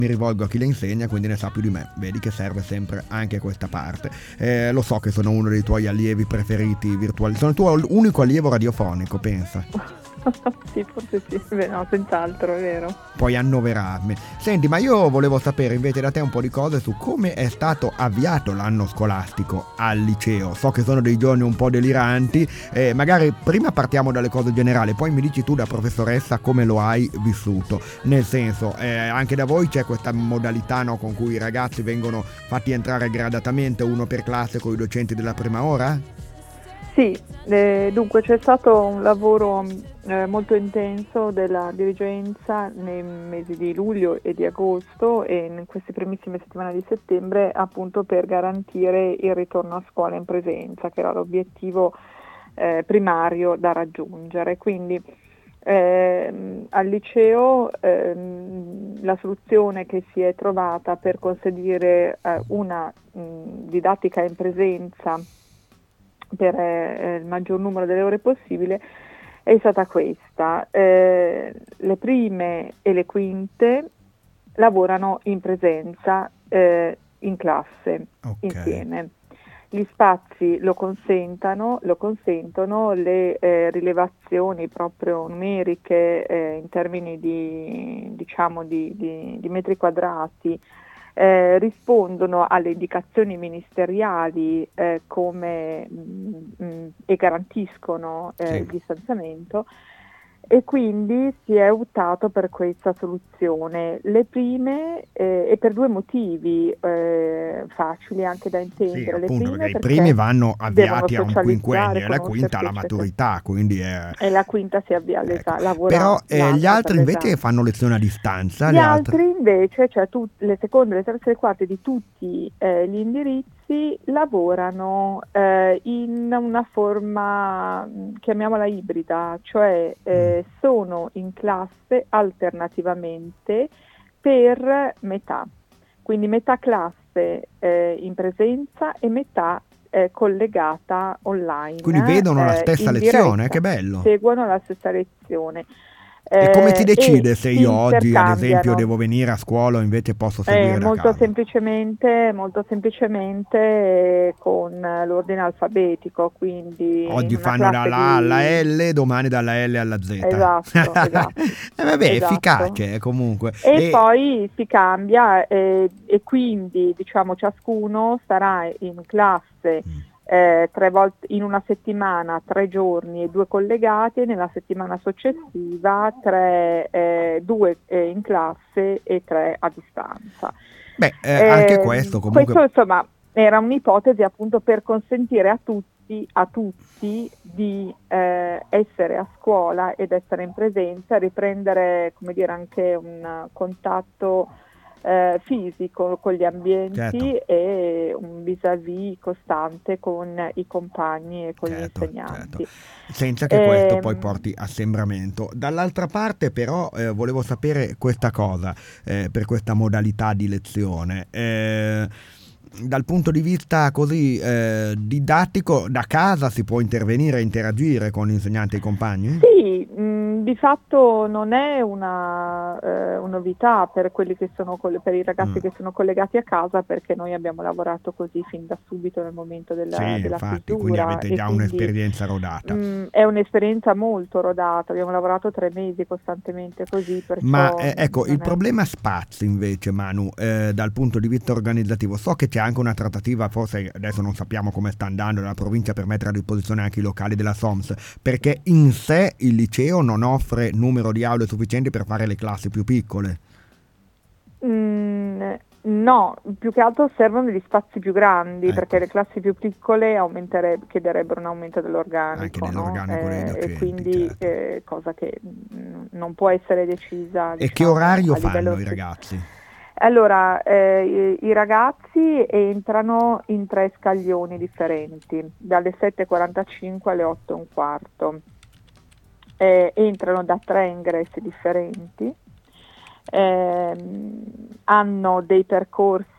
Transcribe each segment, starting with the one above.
mi rivolgo a chi le insegna, quindi ne sa più di me. Vedi che serve sempre anche questa parte. Lo so che sono uno dei tuoi allievi preferiti virtuali. Sono il tuo unico allievo radiofonico, pensa. Sì, forse sì, beh, no, senz'altro, è vero. Puoi annoverarmi. Senti, ma io volevo sapere invece da te un po' di cose su come è stato avviato l'anno scolastico al liceo. So che sono dei giorni un po' deliranti, magari prima partiamo dalle cose generali, poi mi dici tu da professoressa come lo hai vissuto. Nel senso, anche da voi c'è questa modalità, no, con cui i ragazzi vengono fatti entrare gradatamente, uno per classe, con i docenti della prima ora? Sì, dunque c'è stato un lavoro molto intenso della dirigenza nei mesi di luglio e di agosto e in queste primissime settimane di settembre, appunto per garantire il ritorno a scuola in presenza, che era l'obiettivo primario da raggiungere. Quindi al liceo la soluzione che si è trovata per consentire una didattica in presenza per il maggior numero delle ore possibile è stata questa. Le prime e le quinte lavorano in presenza in classe, insieme. Gli spazi lo consentono, le rilevazioni proprio numeriche in termini di metri quadrati rispondono alle indicazioni ministeriali e garantiscono il distanziamento, e quindi si è optato per questa soluzione. Le prime e per due motivi facili anche da intendere. Sì, Le appunto, prime perché i primi vanno avviati a un quinquennio e la quinta alla maturità, quindi e la quinta si avvia all'esame, però gli altri invece fanno lezione a distanza. Gli altri invece, cioè le seconde, le terze e le quarte di tutti gli indirizzi lavorano in una forma, chiamiamola ibrida, cioè sono in classe alternativamente per metà, quindi metà classe in presenza e metà collegata online. Quindi vedono la stessa lezione, che bello! Seguono la stessa lezione. E come si decide se io oggi, ad esempio, devo venire a scuola o invece posso seguire da casa? Molto semplicemente con l'ordine alfabetico, quindi oggi fanno dalla A alla L, domani dalla L alla Z. Esatto. Vabbè, efficace comunque. E poi si cambia e quindi diciamo ciascuno starà in classe 3 volte in una settimana, 3 giorni e 2 collegati, e nella settimana successiva 2 in classe e 3 a distanza. Anche questo comunque. Questo insomma era un'ipotesi appunto per consentire a tutti di essere a scuola ed essere in presenza, riprendere, come dire, anche un contatto fisico con gli ambienti, certo, e un vis-à-vis costante con i compagni e con gli insegnanti. Certo. Senza che questo poi porti assembramento. Dall'altra parte però volevo sapere questa cosa per questa modalità di lezione. Dal punto di vista così didattico, da casa si può intervenire e interagire con l'insegnante e i compagni? Sì, di fatto non è una novità per quelli che sono per i ragazzi che sono collegati a casa, perché noi abbiamo lavorato così fin da subito nel momento della infatti, chiusura. quindi avete già un'esperienza rodata. È un'esperienza molto rodata, abbiamo lavorato 3 mesi costantemente così. Ma ecco, il problema spazi invece, Manu, dal punto di vista organizzativo, so che c'è anche una trattativa, forse adesso non sappiamo come sta andando, dalla provincia per mettere a disposizione anche i locali della SOMS, perché in sé il liceo non offre numero di aule sufficienti per fare le classi più piccole. No, più che altro servono degli spazi più grandi, perché le classi più piccole chiederebbero un aumento dell'organico, anche dell'organico dei docenti, e quindi cosa che non può essere decisa. E che orario fanno i ragazzi? Allora, i ragazzi entrano in 3 scaglioni differenti, dalle 7:45 alle 8:15. Entrano da 3 ingressi differenti, hanno dei percorsi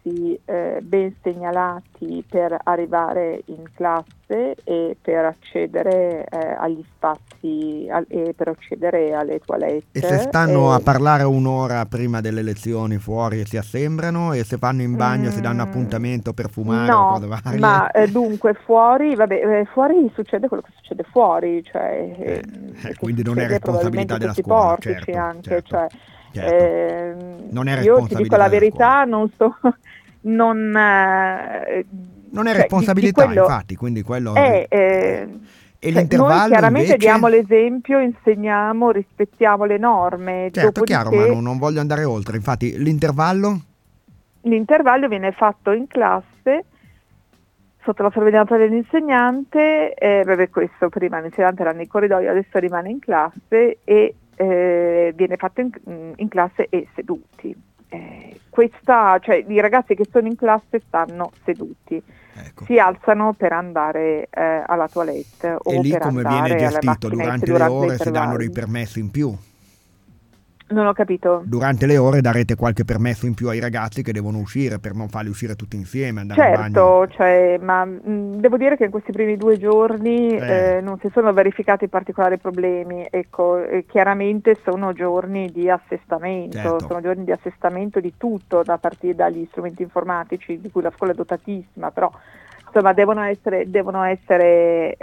spazi ben segnalati per arrivare in classe e per accedere agli spazi e per accedere alle toilette. E se stanno a parlare un'ora prima delle lezioni fuori e si assembrano, e se vanno in bagno si danno appuntamento per fumare o cose No, varie? ma dunque fuori, fuori succede quello che succede fuori, cioè che quindi non è succede probabilmente responsabilità della tutti scuola, portici certo, anche, certo, cioè certo. Non è io ti dico responsabilità la della scuola. verità, non so, non, Non è cioè, di responsabilità, quello infatti, quindi quello... è, E cioè, noi l'intervallo chiaramente diamo invece? l'esempio, insegniamo, rispettiamo le norme, Certo, è chiaro, ma dopodiché non voglio andare oltre. Infatti, l'intervallo? l'intervallo viene fatto in classe sotto la sorveglianza dell'insegnante, questo prima l'insegnante era nei corridoi, adesso rimane in classe e viene fatto in classe e seduti. Cioè, i ragazzi che sono in classe stanno seduti, Ecco. si alzano per andare alla toilette E o lì per come viene andare alle gestito? macchinette Durante le durante ore si danno dei l'intervallo. permessi in più? Non ho capito. Durante le ore darete qualche permesso in più ai ragazzi che devono uscire, per non farli uscire tutti insieme, andare in bagno? Certo, cioè, ma devo dire che in questi primi 2 giorni non si sono verificati particolari problemi, ecco, chiaramente sono giorni di assestamento, Certo. sono giorni di assestamento di tutto, da partire dagli strumenti informatici, di cui la scuola è dotatissima, però insomma devono essere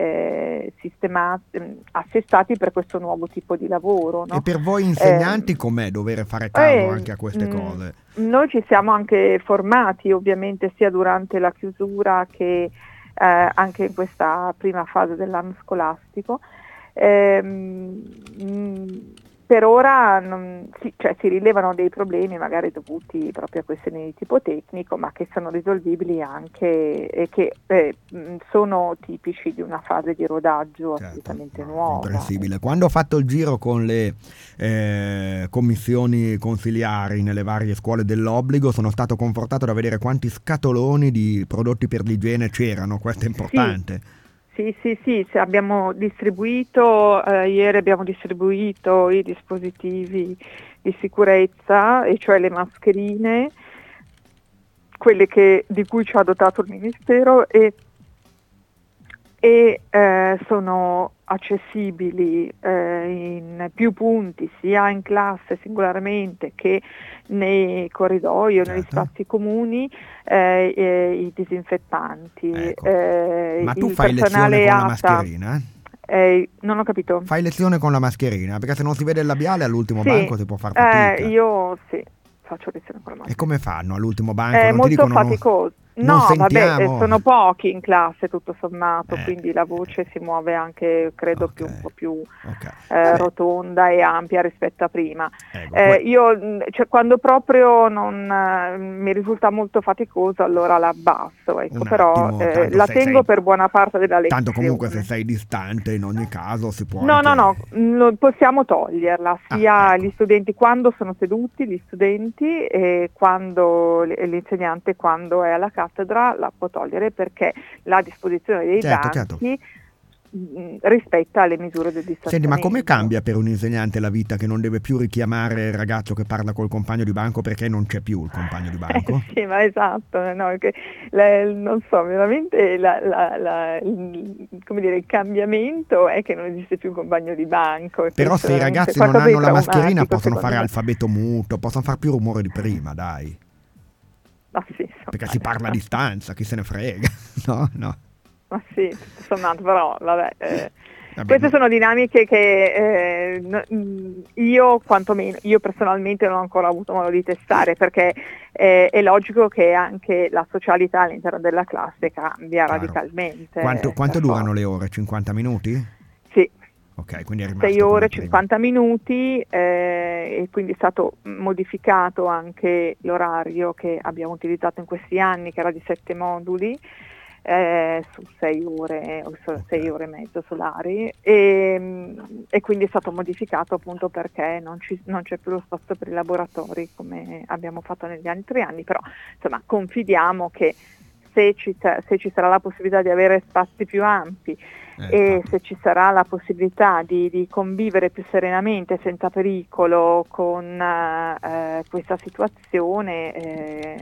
assestati per questo nuovo tipo di lavoro, no? E per voi insegnanti com'è dover fare caso anche a queste cose? Noi ci siamo anche formati ovviamente sia durante la chiusura che anche in questa prima fase dell'anno scolastico. Per ora si rilevano dei problemi magari dovuti proprio a questioni di tipo tecnico, ma che sono risolvibili anche e che sono tipici di una fase di rodaggio assolutamente nuova. Comprensibile. Quando ho fatto il giro con le commissioni consiliari nelle varie scuole dell'obbligo, sono stato confortato da vedere quanti scatoloni di prodotti per l'igiene c'erano, questo è importante. Sì, abbiamo distribuito, ieri abbiamo distribuito i dispositivi di sicurezza, e cioè le mascherine, quelle di cui ci ha dotato il Ministero, e sono accessibili in più punti, sia in classe singolarmente che nei corridoi o negli spazi comuni, i disinfettanti. Ecco. Ma tu Il fai lezione personale con la ATA, mascherina? non ho capito. Fai lezione con la mascherina? Perché se non si vede il labiale all'ultimo banco si può far fatica. Io sì, faccio lezione con la mascherina. E come fanno all'ultimo banco? È Non ti molto dicono faticoso. non No, sentiamo? sono pochi in classe tutto sommato, quindi la voce si muove anche, credo, un po' più rotonda e ampia rispetto a prima. Io, quando proprio mi risulta molto faticoso, allora la abbasso, ecco, però la tengo per buona parte della lezione. Tanto comunque se sei distante in ogni caso si può No, possiamo toglierla, sia gli studenti quando sono seduti, gli studenti, e quando l'insegnante quando è alla cattedra la può togliere, perché la disposizione dei banchi rispetta le misure del distanziamento. Senti, ma come cambia per un insegnante la vita che non deve più richiamare il ragazzo che parla col compagno di banco perché non c'è più il compagno di banco? Sì, ma esatto, no, non so, veramente il cambiamento è che non esiste più un compagno di banco. Però se i ragazzi non hanno la mascherina possono fare alfabeto muto, possono fare più rumore di prima, dai. Ma sì, perché si parla a distanza, chi se ne frega, no? Ma sì, tutto sommato, però vabbè. Queste sono dinamiche che io personalmente non ho ancora avuto modo di testare, perché è logico che anche la socialità all'interno della classe cambia radicalmente. Quanto durano le ore? 50 minuti? Sì. Ok, quindi è rimasto 6 ore, 50 minuti, e quindi è stato modificato anche l'orario che abbiamo utilizzato in questi anni, che era di 7 moduli. Su 6 ore o 6 ore e mezzo solari, e quindi è stato modificato appunto perché non c'è più lo spazio per i laboratori come abbiamo fatto negli altri anni, però insomma confidiamo che se ci sarà la possibilità di avere spazi più ampi e se ci sarà la possibilità di convivere più serenamente, senza pericolo, con questa situazione,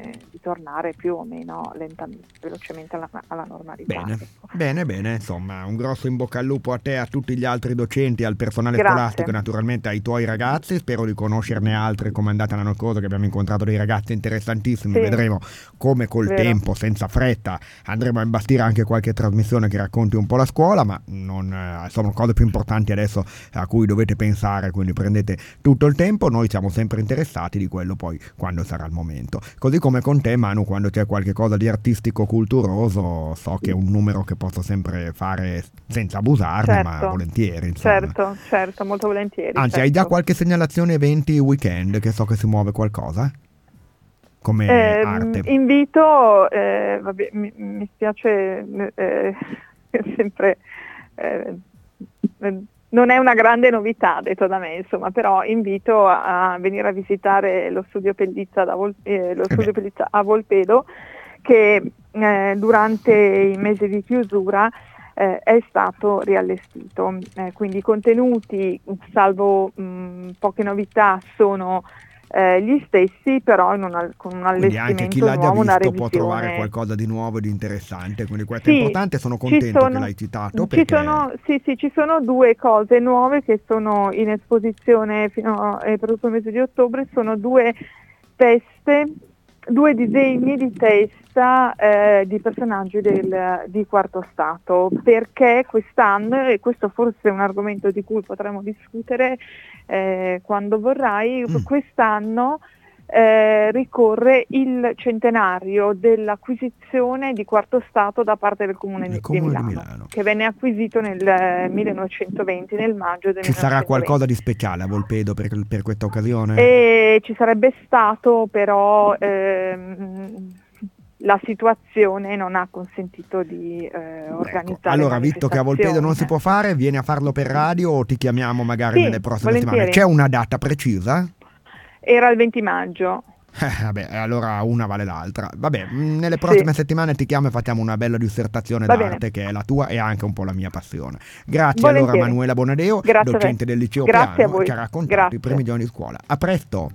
ritornare più o meno velocemente alla normalità. Bene, Ecco. bene, insomma, un grosso in bocca al lupo a te, a tutti gli altri docenti, al personale Grazie. scolastico e naturalmente ai tuoi ragazzi. Spero di conoscerne altri come è andata l'anno scorso, che abbiamo incontrato dei ragazzi interessantissimi. Sì, Vedremo come col vero. tempo, senza fretta, andremo a imbastire anche qualche trasmissione che racconti un po' la scuola, ma sono cose più importanti adesso a cui dovete pensare, quindi prendete tutto il tempo. Noi siamo sempre interessati di quello poi quando sarà il momento. Così come con te, Manu, quando c'è qualche cosa di artistico culturoso, so che è un numero che posso sempre fare senza abusarne, ma volentieri, insomma. Certo, molto volentieri. Anzi, hai già qualche segnalazione eventi weekend, che so che si muove qualcosa? Come arte? Invito, vabbè, mi spiace sempre, non è una grande novità detto da me, insomma, però invito a venire a visitare lo studio Pellizza Pellizza a Volpedo, che durante i mesi di chiusura è stato riallestito, quindi i contenuti, salvo poche novità, sono gli stessi, però con un allestimento quindi anche chi l'ha già nuovo, una visto revisione. può trovare qualcosa di nuovo e di interessante, quindi questo è importante. Sono contento che l'hai citato, perché ci sono due cose nuove che sono in esposizione fino per tutto il mese di ottobre. Sono due disegni di testa di personaggi di Quarto Stato, perché quest'anno, e questo forse è un argomento di cui potremo discutere quando vorrai, quest'anno ricorre il centenario dell'acquisizione di Quarto Stato da parte del Comune di Milano, che venne acquisito nel 1920, nel maggio del 1920. Ci sarà qualcosa di speciale a Volpedo per questa occasione? Ci sarebbe stato, però la situazione non ha consentito di organizzare. Ecco, allora, visto che a Volpedo non si può fare, vieni a farlo per radio o ti chiamiamo magari nelle prossime settimane. C'è una data precisa? Era il 20 maggio. Vabbè, allora una vale l'altra. Vabbè, nelle prossime settimane ti chiamo e facciamo una bella dissertazione d'arte, che è la tua e anche un po' la mia passione. Grazie allora Manuela Bonadeo, docente del liceo Piano, che ha raccontato i primi giorni di scuola. A presto!